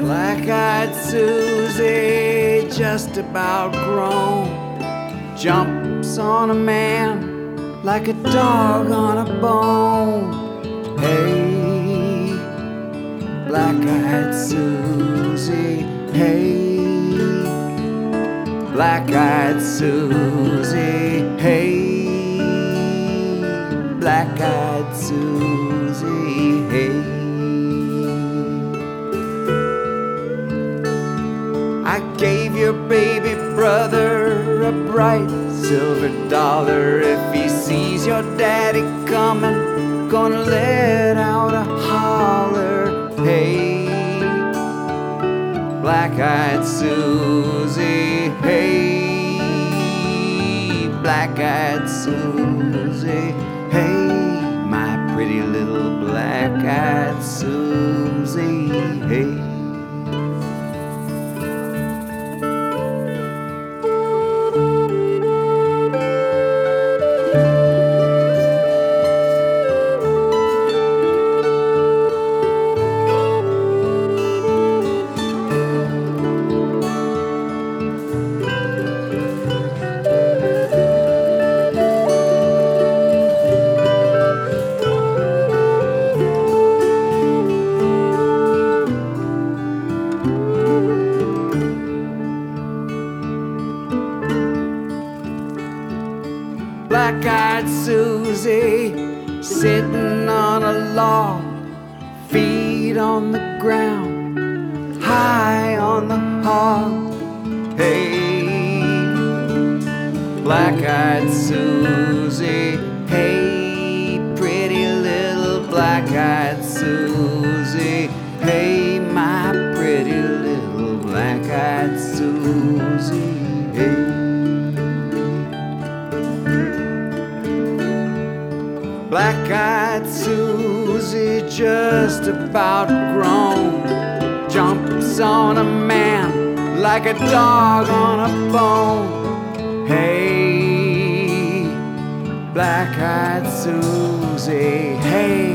Black-eyed Susie, just about grown, jumps on a man like a dog on a bone. Hey, black-eyed Susie, hey, black-eyed Susie, hey, black-eyed Susie, hey. I gave your baby brother a bright silver dollar. If he sees your daddy coming, gonna let out a holler. Hey, black-eyed Susie, hey, black-eyed Susie, hey, my pretty little black-eyed Susie, hey. Black-eyed Susie, sitting on a log, feet on the ground, high on the hog. Hey, black-eyed Susie, hey, pretty little black-eyed Susie, hey, my pretty little black-eyed Susie, hey. Black-eyed Susie, just about grown, jumps on a man like a dog on a bone. Hey, black-eyed Susie, hey,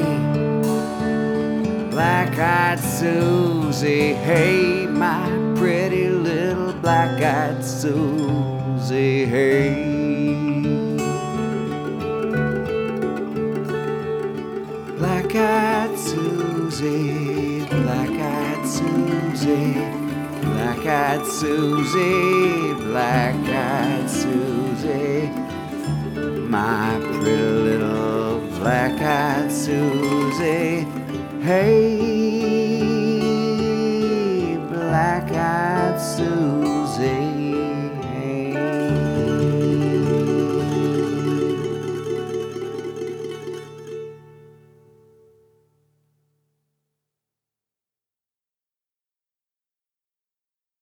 black-eyed Susie, hey, my pretty little black-eyed Susie, hey. Black-eyed Susie, black-eyed Susie, black-eyed Susie, black-eyed Susie, my pretty little black-eyed Susie, hey.